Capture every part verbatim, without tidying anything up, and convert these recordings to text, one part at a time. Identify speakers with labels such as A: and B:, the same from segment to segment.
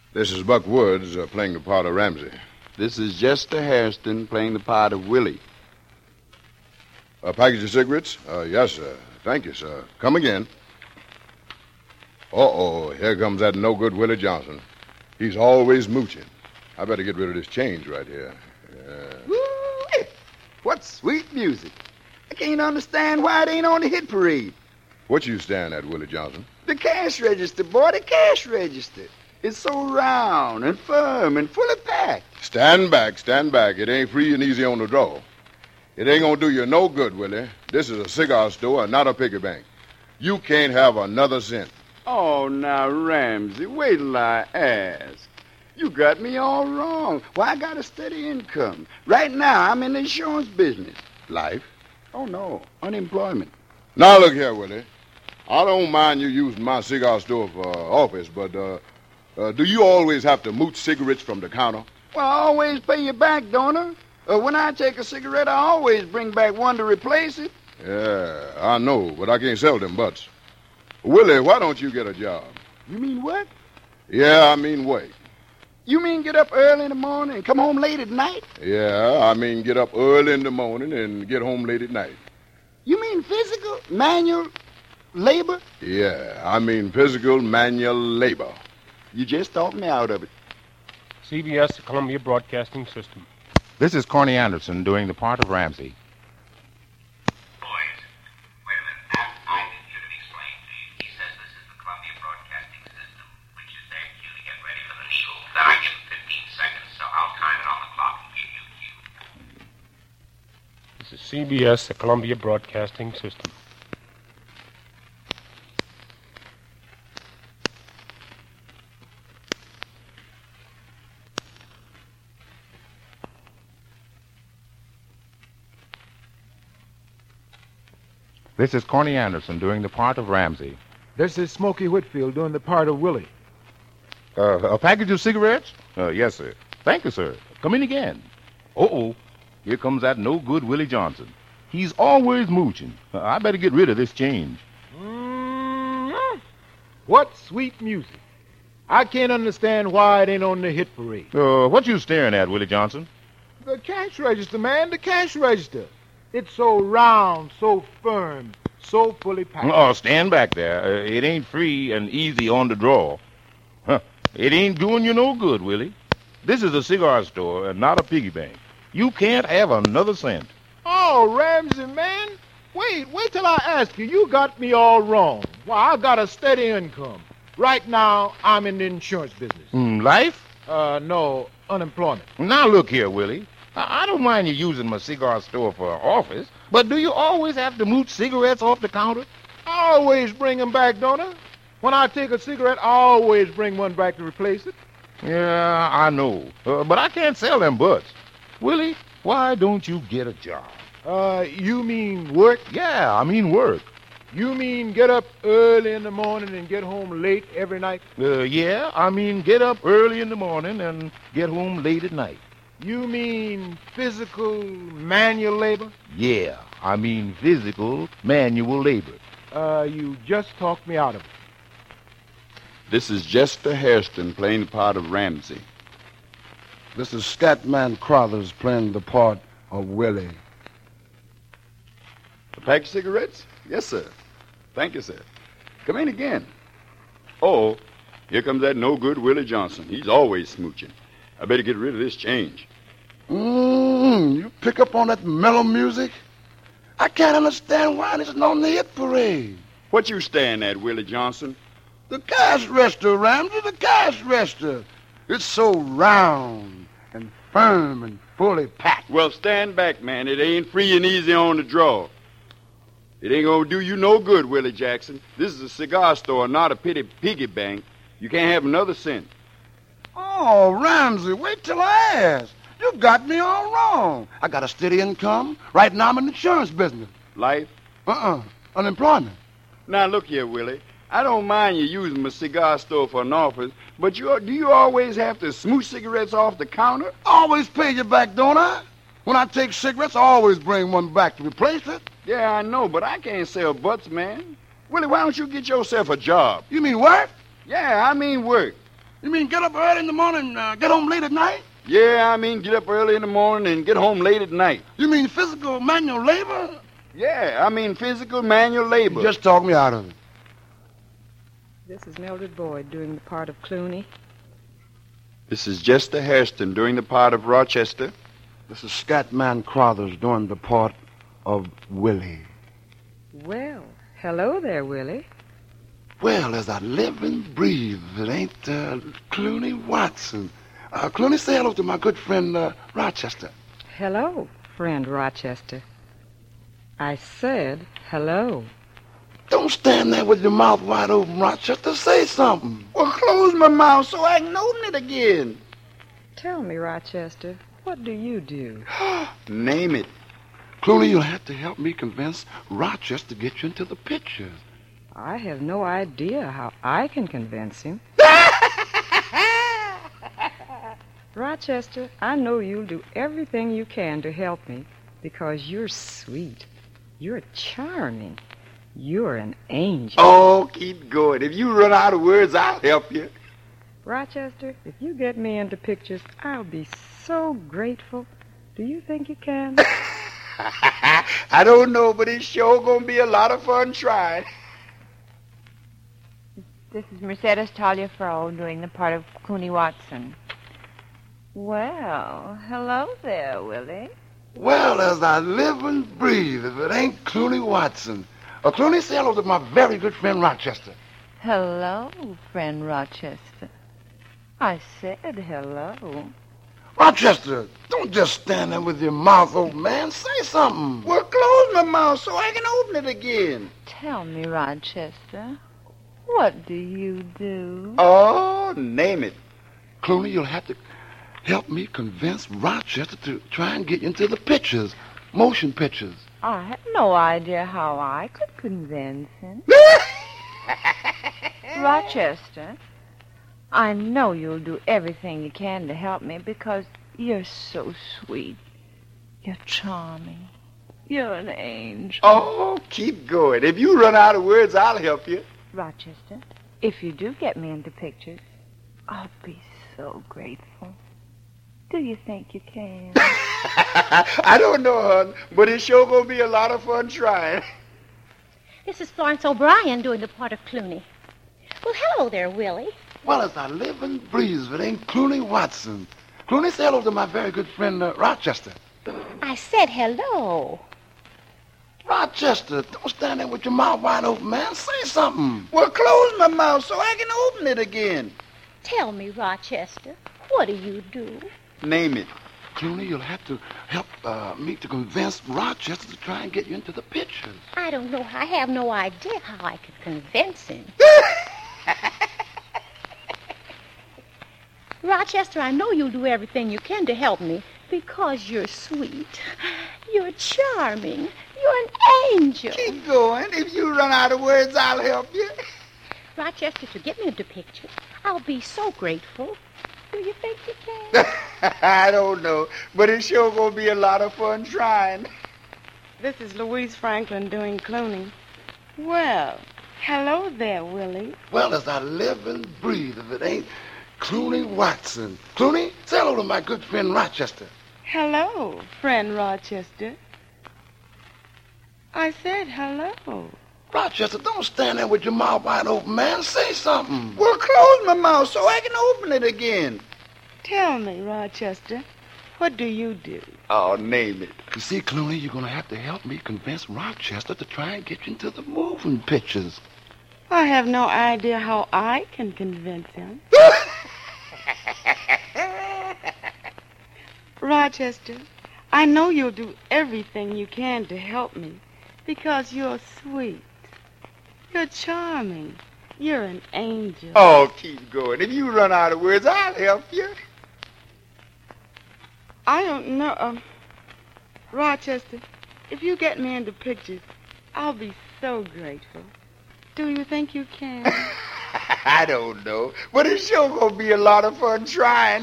A: This is Buck Woods uh, playing the part of Ramsey.
B: This is Jester Hairston playing the part of Willie.
A: A package of cigarettes? Uh, yes, sir. Thank you, sir. Come again. Uh-oh, here comes that no-good Willie Johnson. He's always mooching. I better get rid of this change right here. Yeah.
B: Woo! What sweet music. I can't understand why it ain't on the hit parade.
A: What you staring at, Willie Johnson?
B: The cash register, boy, the cash register. It's so round and firm and full of pack.
A: Stand back, stand back. It ain't free and easy on the draw. It ain't gonna do you no good, Willie. This is a cigar store and not a piggy bank. You can't have another cent.
B: Oh, now, Ramsey, wait till I ask. You got me all wrong. Why, I got a steady income. Right now, I'm in the insurance business.
A: Life?
B: Oh, no, unemployment.
A: Now, look here, Willie. I don't mind you using my cigar store for uh, office, but uh, uh, do you always have to mooch cigarettes from the counter?
B: Well, I always pay you back, don't I? Uh, when I take a cigarette, I always bring back one to replace it.
A: Yeah, I know, but I can't sell them butts. Willie, why don't you get a job?
B: You mean what?
A: Yeah, I mean wait.
B: You mean get up early in the morning and come home late at night?
A: Yeah, I mean get up early in the morning and get home late at night.
B: You mean physical, manual labor?
A: Yeah, I mean physical, manual labor.
B: You just talked me out of it.
C: C B S, Columbia Broadcasting System.
D: This is Corny Anderson doing the part of Ramsey.
E: Boys, wait a minute. I, I should have explained to you. He says this is the Columbia Broadcasting System, which is their cue to get ready for the news. Then I give him fifteen seconds, so I'll time it on the clock and give you cue.
C: This is C B S, the Columbia Broadcasting System.
D: This is Corny Anderson doing the part of Ramsey.
F: This is Smokey Whitfield doing the part of Willie.
D: Uh, a package of cigarettes? Uh, yes, sir. Thank you, sir. Come in again. Uh-oh. Here comes that no-good Willie Johnson. He's always mooching. Uh, I better get rid of this change.
F: Mm-hmm. What sweet music. I can't understand why it ain't on the hit parade.
D: Uh, what you staring at, Willie Johnson?
F: The cash register, man, the cash register. It's so round, so firm, so fully packed.
D: Oh, stand back there. Uh, it ain't free and easy on the draw. Huh. It ain't doing you no good, Willie. This is a cigar store and not a piggy bank. You can't have another cent.
F: Oh, Ramsey, man. Wait, wait till I ask you. You got me all wrong. Why, I got a steady income. Right now, I'm in the insurance business.
D: Mm, life?
F: Uh, no, unemployment.
D: Now, look here, Willie. I don't mind you using my cigar store for an office, but do you always have to mooch cigarettes off the counter?
F: I always bring them back, don't I? When I take a cigarette, I always bring one back to replace it.
D: Yeah, I know, uh, but I can't sell them butts. Willie, why don't you get a job?
F: Uh, you mean work?
D: Yeah, I mean work.
F: You mean get up early in the morning and get home late every night?
D: Uh, yeah, I mean get up early in the morning and get home late at night.
F: You mean physical, manual labor?
D: Yeah, I mean physical, manual labor.
F: Uh, you just talked me out of it.
B: This is Jester Hairston playing the part of Ramsey.
G: This is Scatman Crothers playing the part of Willie.
B: A pack of cigarettes? Yes, sir. Thank you, sir. Come in again. Oh, here comes that no-good Willie Johnson. He's always smooching. I better get rid of this change.
G: Mmm, you pick up on that mellow music? I can't understand why it isn't on the hit parade.
B: What you staring at, Willie Johnson?
G: The cash register, Ramsey, the cash register. It's so round and firm and fully packed.
B: Well, stand back, man. It ain't free and easy on the draw. It ain't gonna do you no good, Willie Jackson. This is a cigar store, not a pity piggy bank. You can't have another cent.
G: Oh, Ramsey, wait till I ask. You got me all wrong. I got a steady income. Right now I'm in the insurance business.
B: Life?
G: Uh-uh. Unemployment.
B: Now, look here, Willie. I don't mind you using my cigar store for an office, but you, do you always have to smooch cigarettes off the counter?
G: Always pay you back, don't I? When I take cigarettes, I always bring one back to replace it.
B: Yeah, I know, but I can't sell butts, man. Willie, why don't you get yourself a job?
G: You mean work?
B: Yeah, I mean work.
G: You mean get up early in the morning, uh, get home late at night?
B: Yeah, I mean get up early in the morning and get home late at night.
G: You mean physical manual labor?
B: Yeah, I mean physical manual labor.
G: Just talk me out of it.
H: This is Mildred Boyd doing the part of Clooney.
B: This is Jester Hairston doing the part of Rochester.
G: This is Scatman Crothers doing the part of Willie.
H: Well, hello there, Willie.
G: Well, as I live and breathe, it ain't uh, Clooney Watson. Uh, Clooney, say hello to my good friend uh, Rochester.
H: Hello, friend Rochester. I said hello.
G: Don't stand there with your mouth wide open, Rochester. Say something.
B: Well, close my mouth so I can open it again.
H: Tell me, Rochester, what do you do?
B: Name it.
G: Clooney, you'll have to help me convince Rochester to get you into the picture.
H: I have no idea how I can convince him. Rochester, I know you'll do everything you can to help me because you're sweet. You're charming. You're an angel.
B: Oh, keep going. If you run out of words, I'll help you.
H: Rochester, if you get me into pictures, I'll be so grateful. Do you think you can?
B: I don't know, but it's sure gonna be a lot of fun trying.
I: This is Mercedes Taliaferro doing the part of Clooney Watson. Well, hello there, Willie.
G: Well, as I live and breathe, if it ain't Clooney Watson. Uh, Clooney, say hello to my very good friend Rochester.
I: Hello, friend Rochester. I said hello.
G: Rochester, don't just stand there with your mouth open, man. Say something.
B: Well, close my mouth so I can open it again.
I: Tell me, Rochester, what do you do?
B: Oh, name it.
G: Clooney, you'll have to help me convince Rochester to try and get you into the pictures, motion pictures.
I: I have no idea how I could convince him. Rochester, I know you'll do everything you can to help me because you're so sweet. You're charming. You're an angel.
B: Oh, keep going. If you run out of words, I'll help you.
I: Rochester, if you do get me into pictures, I'll be so grateful. Do you think you can?
B: I don't know, hon, but it's sure gonna be a lot of fun trying.
J: This is Florence O'Brien doing the part of Clooney. Well, hello there, Willie.
G: Well, as I live and breathe, if it ain't Clooney Watson. Clooney, say hello to my very good friend uh, Rochester.
J: I said hello.
G: Rochester, don't stand there with your mouth wide open, man. Say something.
B: Well, close my mouth so I can open it again.
J: Tell me, Rochester, what do you do?
B: Name it.
G: Clooney, you'll have to help uh, me to convince Rochester to try and get you into the pictures.
J: I don't know. I have no idea how I could convince him. Rochester, I know you'll do everything you can to help me because you're sweet. You're charming. You're an angel.
B: Keep going. If you run out of words, I'll help you.
J: Rochester, to get me into pictures, I'll be so grateful. Do you think you can?
B: I don't know, but it's sure gonna be a lot of fun trying.
K: This is Louise Franklin doing Clooney. Well, hello there, Willie.
G: Well, as I live and breathe, if it ain't Clooney Watson. Clooney, say hello to my good friend Rochester.
K: Hello, friend Rochester. I said hello.
G: Rochester, don't stand there with your mouth wide open, man. Say something.
B: Well, close my mouth so I can open it again.
K: Tell me, Rochester, what do you do?
B: Oh, name it.
G: You see, Clooney, you're going to have to help me convince Rochester to try and get you into the moving pictures.
K: I have no idea how I can convince him. Rochester, I know you'll do everything you can to help me because you're sweet. You're charming. You're an angel.
B: Oh, keep going. If you run out of words, I'll help you.
K: I don't know. Um, Rochester, if you get me into pictures, I'll be so grateful. Do you think you can?
B: I don't know, but it's sure gonna be a lot of fun trying.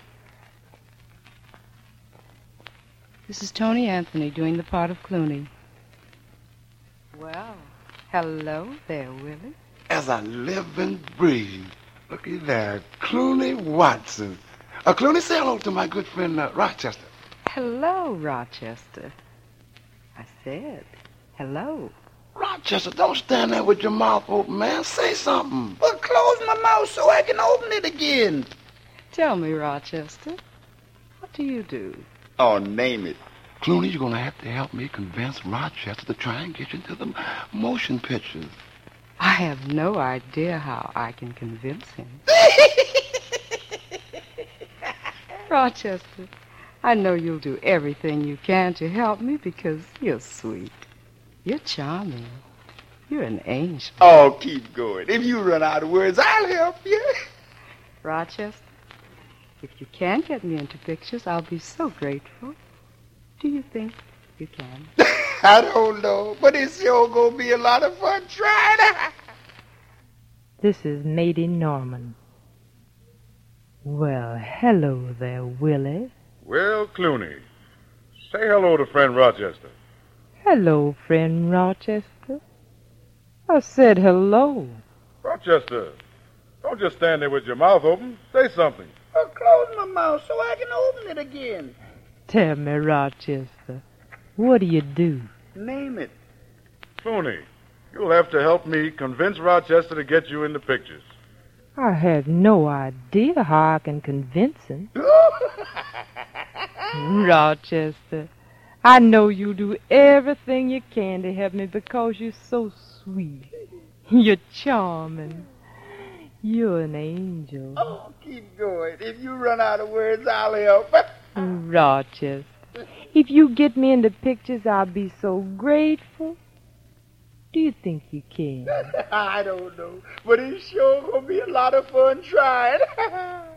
H: This is Tony Anthony doing the part of Clooney. Well, hello there, Willie.
G: As I live and breathe, Looky there, Clooney Watson. Uh, Clooney, say hello to my good friend uh, Rochester.
H: Hello, Rochester. I said, hello.
G: Rochester, don't stand there with your mouth open, man. Say something.
L: Well, close my mouth so I can open it again.
H: Tell me, Rochester, what do you do?
B: Oh, name it.
G: Clooney, you're going to have to help me convince Rochester to try and get you into the motion pictures.
H: I have no idea how I can convince him. Rochester, I know you'll do everything you can to help me because you're sweet. You're charming. You're an angel.
B: Oh, keep going. If you run out of words, I'll help you.
H: Rochester, if you can get me into pictures, I'll be so grateful. Do you think you can?
L: I don't know, but it's sure gonna be a lot of fun trying.
M: This is Lady Norman. Well, hello there, Willie.
N: Well, Clooney, say hello to friend Rochester.
M: Hello, friend Rochester. I said hello.
N: Rochester, don't just stand there with your mouth open. Say something.
L: Well, close my mouth so I can open it again.
M: Tell me, Rochester, what do you do?
L: Name it.
N: Clooney, you'll have to help me convince Rochester to get you in the pictures.
M: I have no idea how I can convince him. Rochester, I know you do everything you can to help me because you're so sweet. You're charming. You're an angel.
L: Oh, keep going. If you run out of words, I'll help.
M: Rochester, if you get me into pictures, I'll be so grateful. Do you think you can?
L: I don't know, but it's sure gonna be a lot of fun trying.